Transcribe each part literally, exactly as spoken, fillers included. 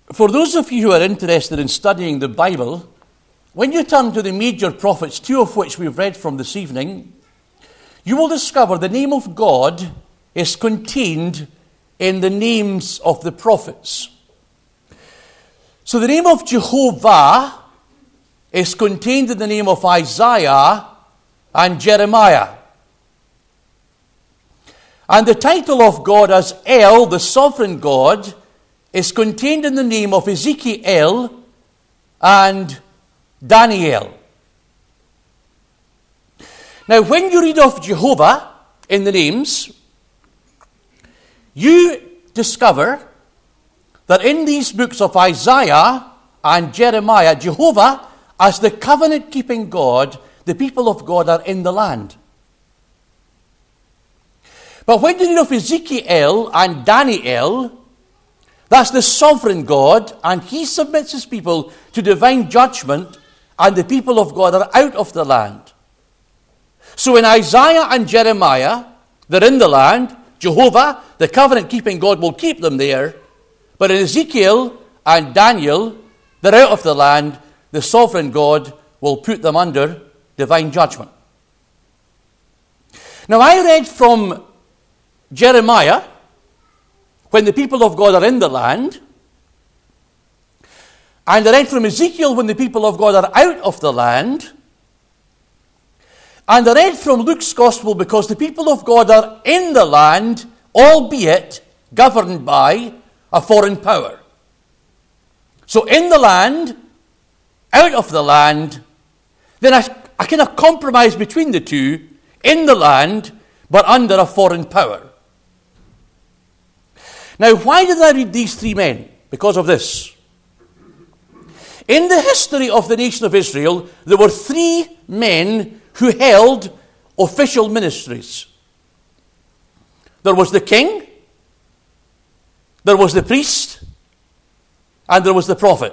For those of you who are interested in studying the Bible, when you turn to the major prophets, two of which we've read from this evening, you will discover the name of God is contained in the names of the prophets. So the name of Jehovah is contained in the name of Isaiah and Jeremiah. And the title of God as El, the sovereign God, is contained in the name of Ezekiel and Daniel. Now, when you read of Jehovah in the names, you discover that in these books of Isaiah and Jeremiah, Jehovah, as the covenant-keeping God, the people of God are in the land. But when you read of Ezekiel and Daniel, that's the sovereign God, and he submits his people to divine judgment, and the people of God are out of the land. So in Isaiah and Jeremiah, they're in the land. Jehovah, the covenant-keeping God, will keep them there. But in Ezekiel and Daniel, they're out of the land. The sovereign God will put them under divine judgment. Now, I read from Jeremiah, when the people of God are in the land, and I read from Ezekiel when the people of God are out of the land, and I read from Luke's Gospel because the people of God are in the land, albeit governed by a foreign power. So in the land, out of the land, then I, I kind of compromise between the two, in the land, but under a foreign power. Now, why did I read these three men? Because of this. In the history of the nation of Israel, there were three men who held official ministries. There was the king, there was the priest, and there was the prophet.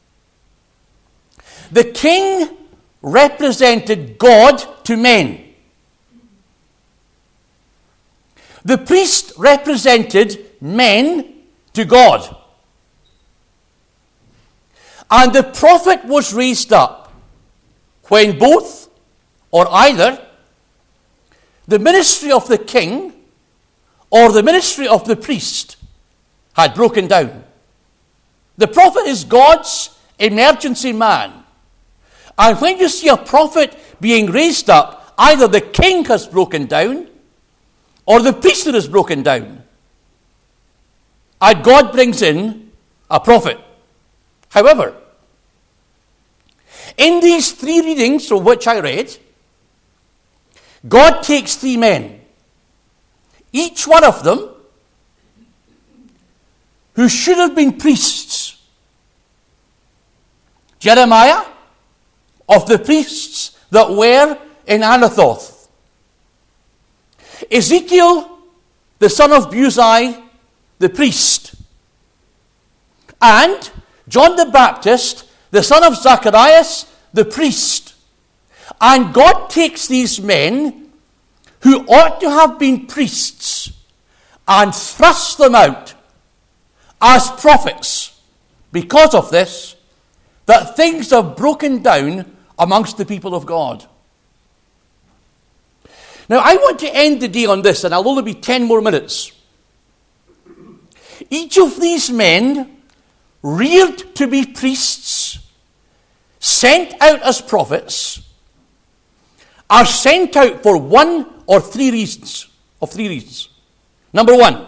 The king represented God to men. The priest represented men to God. And the prophet was raised up when both or either the ministry of the king or the ministry of the priest had broken down. The prophet is God's emergency man. And when you see a prophet being raised up, either the king has broken down or the priesthood has broken down. And God brings in a prophet. However, in these three readings from which I read, God takes three men, each one of them who should have been priests. Jeremiah, of the priests that were in Anathoth. Ezekiel, the son of Buzi, the priest. And John the Baptist, the son of Zacharias, the priest. And God takes these men who ought to have been priests and thrusts them out as prophets because of this, that things have broken down amongst the people of God. Now, I want to end the day on this, and I'll only be ten more minutes. Each of these men, reared to be priests, sent out as prophets, are sent out for one or three reasons, of three reasons. Number one,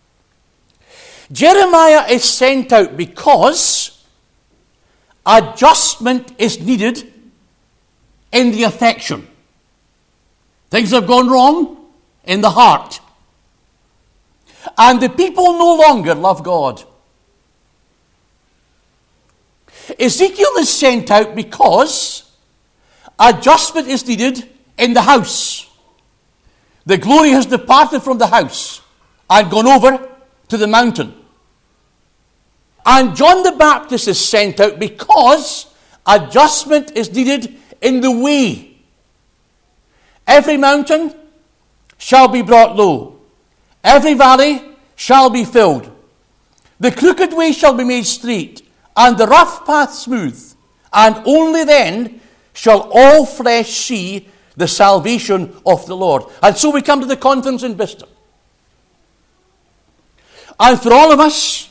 Jeremiah is sent out because adjustment is needed in the affection. Things have gone wrong in the heart. And the people no longer love God. Ezekiel is sent out because adjustment is needed in the house. The glory has departed from the house and gone over to the mountain. And John the Baptist is sent out because adjustment is needed in the way. Every mountain shall be brought low. Every valley shall be filled. The crooked way shall be made straight, and the rough path smooth. And only then shall all flesh see the salvation of the Lord. And so we come to the conference in Bicester. And for all of us,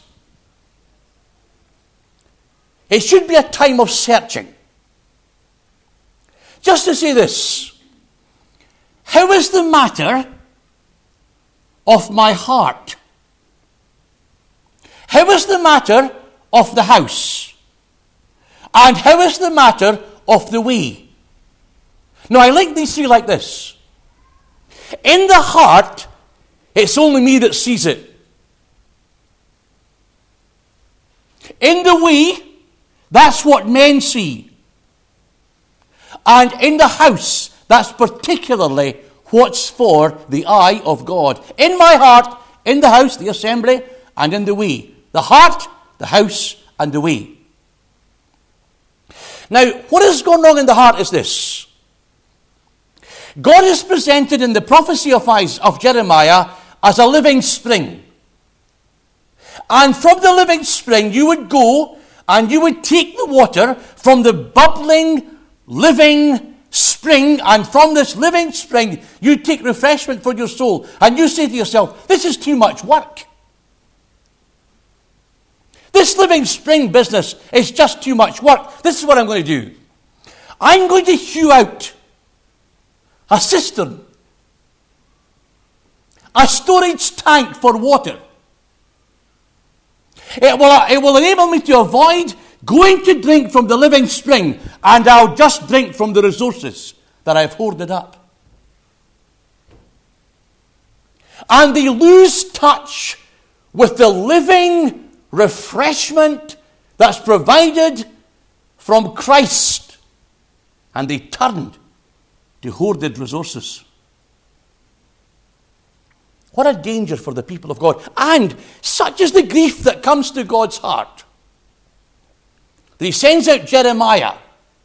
it should be a time of searching. Just to say this, how is the matter of my heart? How is the matter of the house? And how is the matter of the way? Now, I like these three like this. In the heart, it's only me that sees it. In the way, that's what men see. And in the house, that's particularly what's for the eye of God. In my heart, in the house, the assembly, and in the way. The heart, the house, and the way. Now, what is going on in the heart is this. God is presented in the prophecy of, of Jeremiah as a living spring. And from the living spring, you would go and you would take the water from the bubbling, living spring, and from this living spring, you take refreshment for your soul. And you say to yourself, this is too much work. This living spring business is just too much work. This is what I'm going to do. I'm going to hew out a cistern, a storage tank for water. It will, it will enable me to avoid going to drink from the living spring, and I'll just drink from the resources that I've hoarded up. And they lose touch with the living refreshment that's provided from Christ, and they turned to hoarded resources. What a danger for the people of God. And such is the grief that comes to God's heart that he sends out Jeremiah,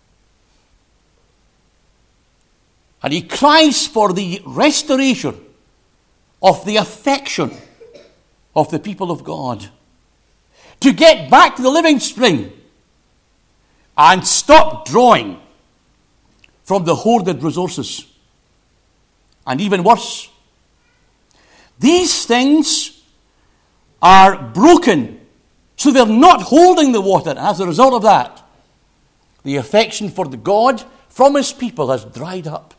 and he cries for the restoration of the affection of the people of God, to get back to the living spring and stop drawing from the hoarded resources. And even worse, these things are broken, so they're not holding the water. And as a result of that, the affection for the God from his people has dried up.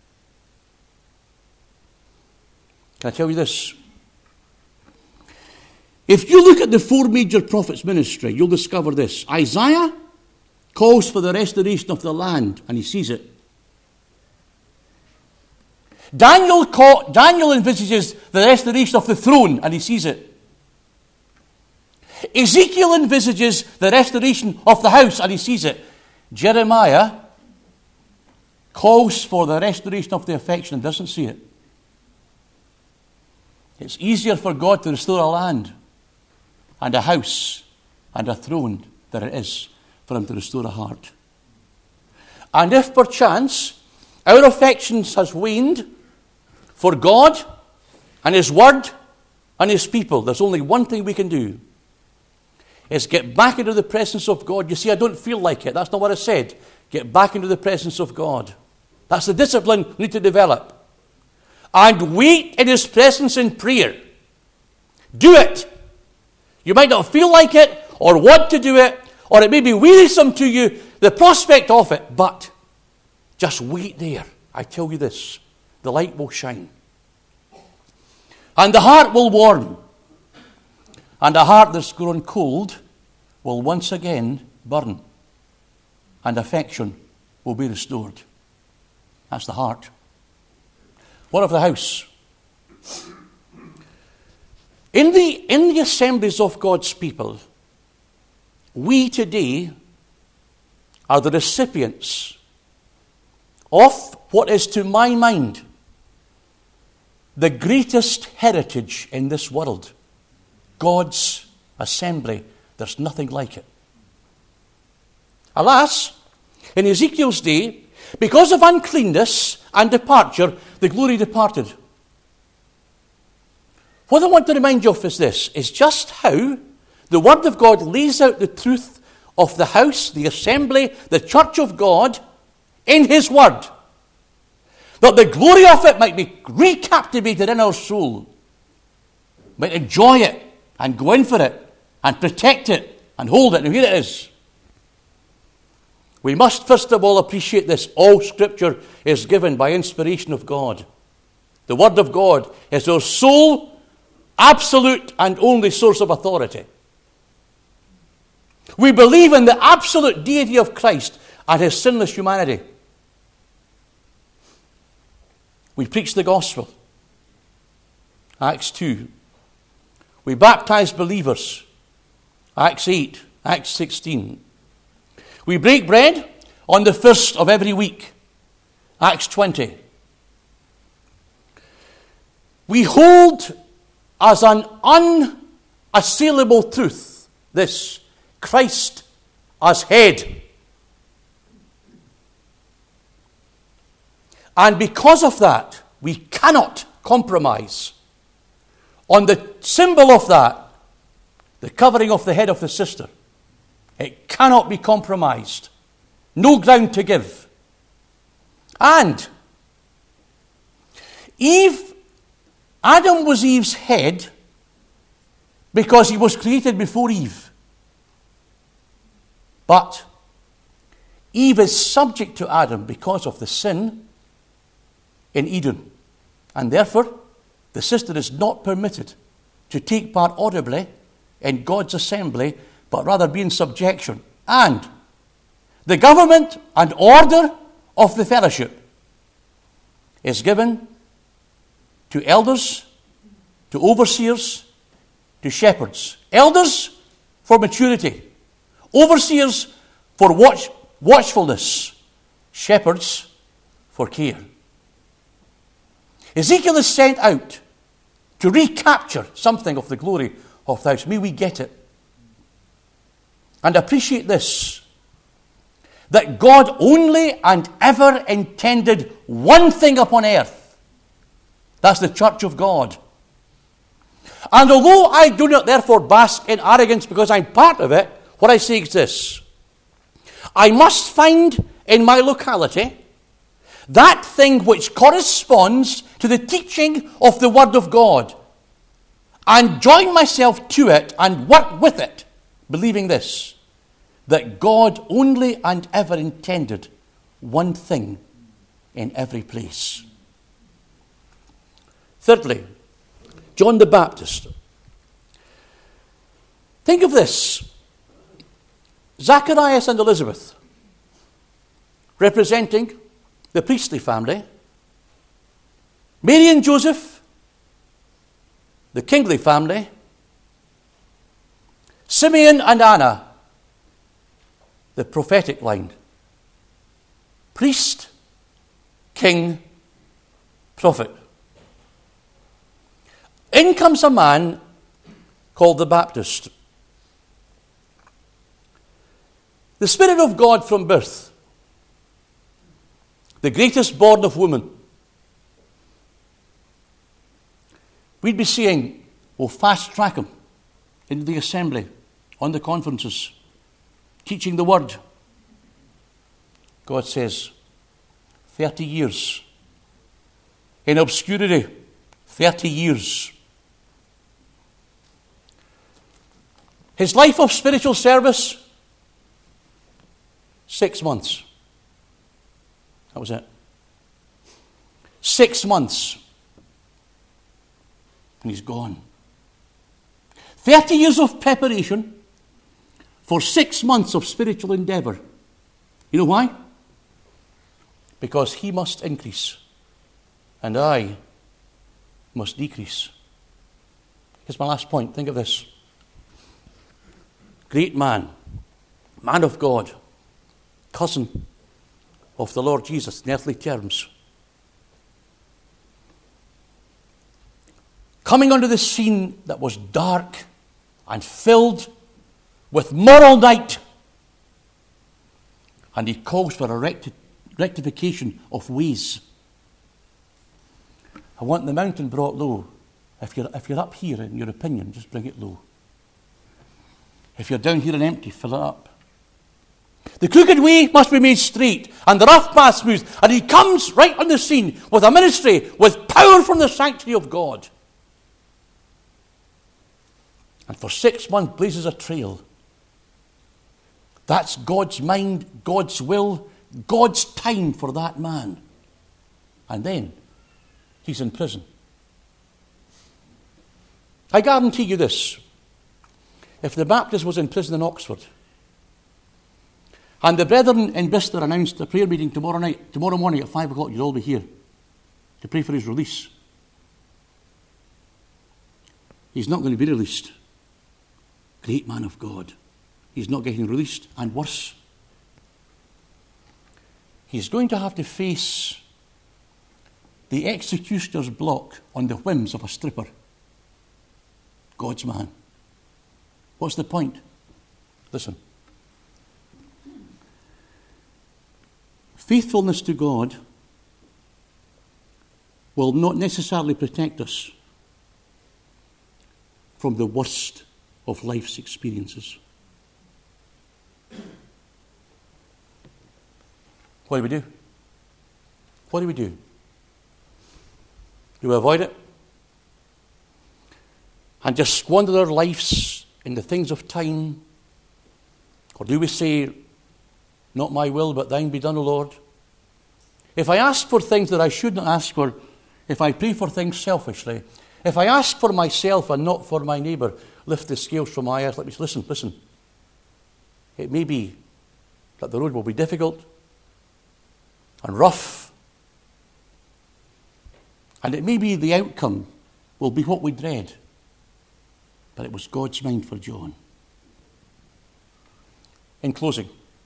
Can I tell you this? If you look at the four major prophets' ministry, you'll discover this. Isaiah calls for the restoration of the land, and he sees it. Daniel, call, Daniel envisages the restoration of the throne, and he sees it. Ezekiel envisages the restoration of the house, and he sees it. Jeremiah calls for the restoration of the affection and doesn't see it. It's easier for God to restore a land and a house and a throne than it is for him to restore a heart. And if perchance our affections has waned for God and his word and his people, there's only one thing we can do. Is get back into the presence of God. You see, I don't feel like it. That's not what I said. Get back into the presence of God. That's the discipline we need to develop. And wait in his presence in prayer. Do it. You might not feel like it or want to do it, or it may be wearisome to you, the prospect of it, but just wait there. I tell you this, the light will shine. And the heart will warm. And a heart that's grown cold will once again burn. And affection will be restored. That's the heart. What of the house? In the, in the assemblies of God's people, we today are the recipients of what is, to my mind, the greatest heritage in this world. God's assembly. There's nothing like it. Alas, in Ezekiel's day, because of uncleanness and departure, the glory departed. What I want to remind you of is this, is just how The Word of God lays out the truth of the house, the assembly, the church of God in His Word, that the glory of it might be recaptivated in our soul. We might enjoy it and go in for it and protect it and hold it. And here it is. We must first of all appreciate this. All Scripture is given by inspiration of God. The Word of God is our sole, absolute and only source of authority. We believe in the absolute deity of Christ and His sinless humanity. We preach the gospel. Acts two. We baptize believers. Acts eight. Acts sixteen. We break bread on the first of every week. Acts twenty. We hold as an unassailable truth this: Christ as head. And because of that, we cannot compromise on the symbol of that, the covering of the head of the sister. It cannot be compromised. No ground to give. And Eve, Adam was Eve's head because he was created before Eve. But Eve is subject to Adam because of the sin in Eden. And therefore, the sister is not permitted to take part audibly in God's assembly, but rather be in subjection. And the government and order of the fellowship is given to elders, to overseers, to shepherds. Elders for maturity. Overseers for watch, watchfulness. Shepherds for care. Ezekiel is sent out to recapture something of the glory of the house. May we get it. And appreciate this, that God only and ever intended one thing upon earth. That's the church of God. And although I do not therefore bask in arrogance because I'm part of it, what I say is this: I must find in my locality that thing which corresponds to the teaching of the Word of God, and join myself to it and work with it, believing this, that God only and ever intended one thing in every place. Thirdly, John the Baptist. Think of this. Zacharias and Elizabeth, representing the priestly family. Mary and Joseph, the kingly family. Simeon and Anna, the prophetic line. Priest, king, prophet. In comes a man called the Baptist. The Spirit of God from birth. The greatest born of woman. We'd be saying, we'll fast track him into the assembly, on the conferences, teaching the word. God says, thirty years. In obscurity, thirty years. His life of spiritual service, six months. That was it. Six months. And he's gone. Thirty years of preparation for six months of spiritual endeavor. You know why? Because he must increase and I must decrease. Here's my last point. Think of this. Great man, man of God, cousin of the Lord Jesus in earthly terms. Coming onto the scene that was dark and filled with moral night. And he calls for a recti- rectification of ways. I want the mountain brought low. If you're, if you're up here in your opinion, just bring it low. If you're down here and empty, fill it up. The crooked way must be made straight, and the rough path smooth. And he comes right on the scene with a ministry, with power from the sanctuary of God. And for six months blazes a trail. That's God's mind, God's will, God's time for that man. And then he's in prison. I guarantee you this. If the Baptist was in prison in Oxford, and the brethren in Bicester announced a prayer meeting tomorrow night, tomorrow morning at five o'clock, you'll all be here to pray for his release. He's not going to be released. Great man of God. He's not getting released. And worse, he's going to have to face the executioner's block on the whims of a stripper. God's man. What's the point? Listen. Faithfulness to God will not necessarily protect us from the worst of life's experiences. What do we do? What do we do? Do we avoid it? And just squander our lives in the things of time? Or do we say, not my will, but thine be done, O Lord? If I ask for things that I should not ask for, if I pray for things selfishly, if I ask for myself and not for my neighbour, lift the scales from my eyes. Let me listen, listen. It may be that the road will be difficult and rough, and it may be the outcome will be what we dread, but it was God's mind for John. In closing,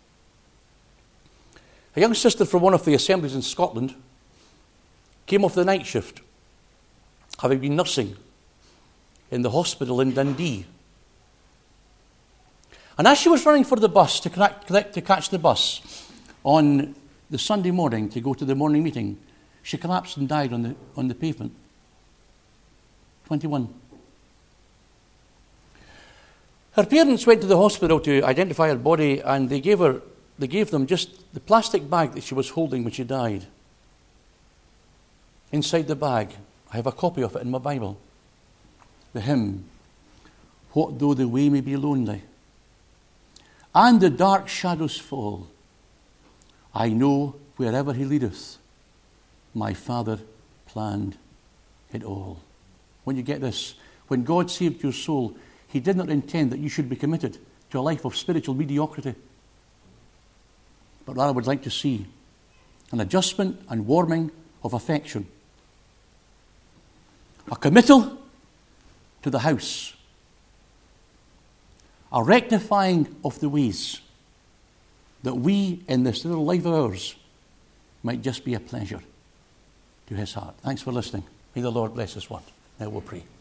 a young sister from one of the assemblies in Scotland came off the night shift, having been nursing in the hospital in Dundee. And as she was running for the bus to, connect, connect, to catch the bus on the Sunday morning to go to the morning meeting, she collapsed and died on the, on the pavement. twenty-one. Her parents went to the hospital to identify her body, and they gave her, they gave them just the plastic bag that she was holding when she died. Inside the bag, I have a copy of it in my Bible. The hymn, "What though the way may be lonely, and the dark shadows fall, I know wherever he leadeth, my Father planned it all." When you get this, when God saved your soul, he did not intend that you should be committed to a life of spiritual mediocrity, but rather would like to see an adjustment and warming of affection, a committal to the house, a rectifying of the ways, that we in this little life of ours might just be a pleasure to his heart. Thanks for listening. May the Lord bless us one. Now we'll pray.